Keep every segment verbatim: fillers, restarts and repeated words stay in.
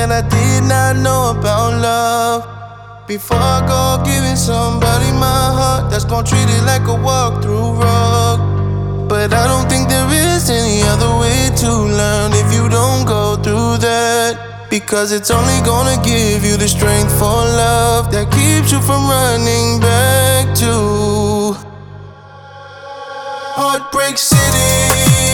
that I did not know about love. Before I go giving somebody my heart, that's gon' treat it like a walk-through rug. But I don't think there is any other way to learn if you don't go through that. Because it's only gonna give you the strength for love that keeps you from running back to Heartbreak City,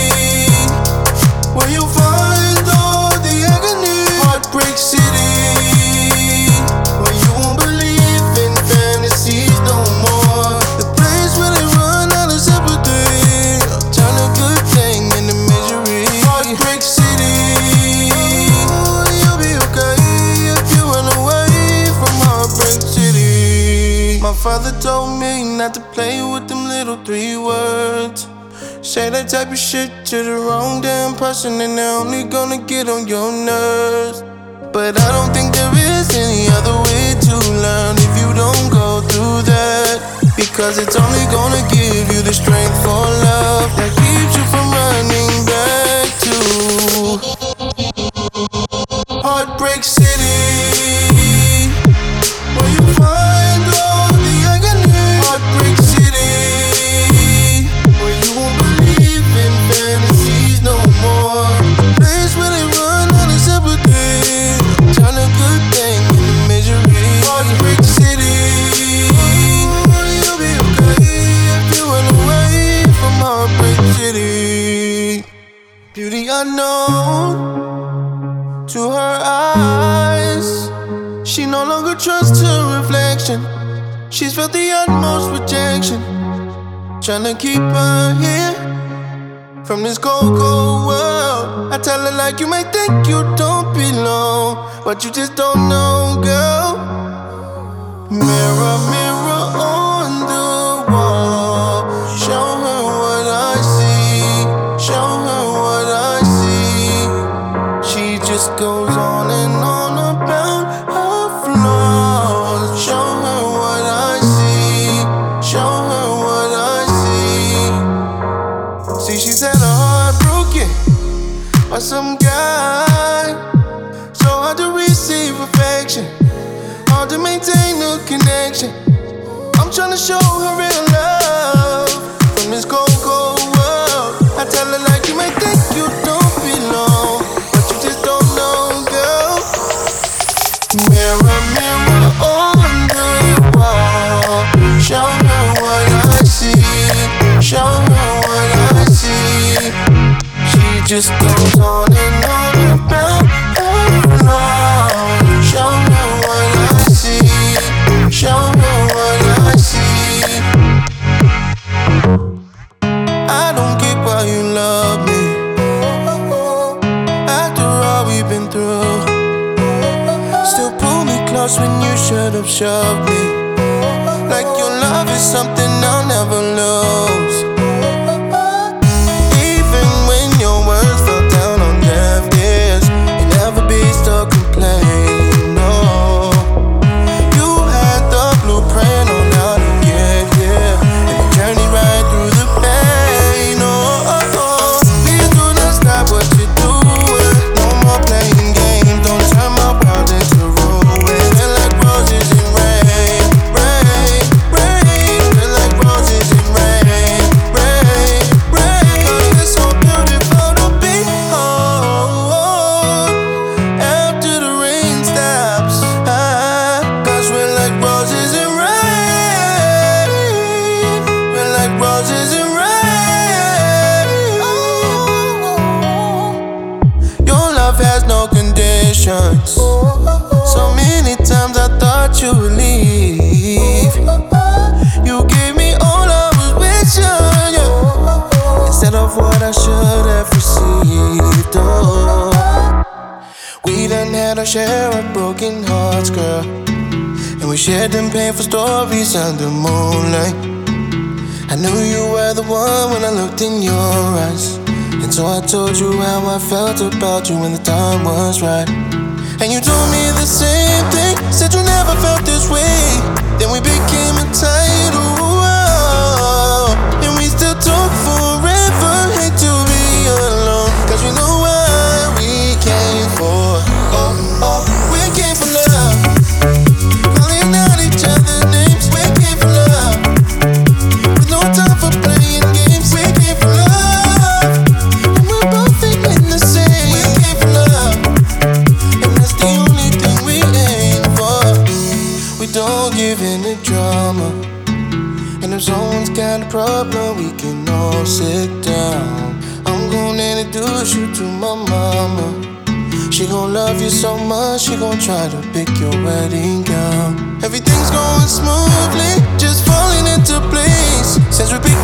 where you find all the agony. Heartbreak City, where you won't believe in fantasies no more. The place where they run out of sympathy, turn a good thing into misery. Heartbreak City, you'll be okay if you run away from Heartbreak City. My father told me not to play with them little three words. Say that type of shit to the wrong damn person and they're only gonna get on your nerves. But I don't think there is any other way to learn if you don't go through that. Because it's only gonna give you the strength for love that keeps you from running back to Heartbreak City, where you find all the agony. Heartbreak City, where you won't believe in fantasies no more. Place where they run out of sympathy, turn a good thing into misery. Heartbreak City, you'll be okay if you run away from Heartbreak City. Beauty unknown to her eyes, she no longer trusts her reflection. She's felt the utmost rejection, tryna keep her here from this cold, cold world. I tell her like you might think you don't belong, but you just don't know, girl. Mirror, mirror on the wall, show her what I see, show her what I see. She just goes on and on about her flaws. Show her what I see, show her what I see. See, she's had her heart broken by some guy. So hard to receive affection, hard to maintain a connection. I'm tryna show her real love from this cold, cold world. I tell her like you might think you don't belong, but you just don't know, girl. Mirror, mirror on the wall, show her what I see, show her what I see. She just goes on and on about her flaws. Show her what I see, show her what I see. I don't get why you love me after all we've been through. Still pull me close when you should have shoved me, like your love is something I'll never lose. Even when your words fell down on deaf ears, you never be stuck complaining, no. You had the blueprint on how to get here, and you journeyed right through the pain, oh, oh, oh. Please do not stop what you're doing, no more playing games, don't turn my world into ruin. Feel like roses in rain, rain, rain. Feel like roses in rain, rain, rain. 'Cause it's so beautiful to behold after the rain stops. Ah, 'cause we're like roses in rain, we're like roses in rain. Oh. Your love has no conditions. So many times I thought you would leave. You gave me all I was wishing, yeah, instead of what I should have received. Oh, we done had our share of broken hearts, girl, and we shared them painful stories under moonlight. I knew you were the one when I looked in your eyes, and so I told you how I felt about you when the time was right. And you told me the same thing, said you never felt this way. Then we became a tight, oh, and we still talk forever. Hate to be alone, 'cause we know what we came for. Oh, oh. gon' sit down. I'm gon' introduce you to my mama. She gon' love you so much, she gon' try to pick your wedding gown. Everything's going smoothly, just falling into place. Since we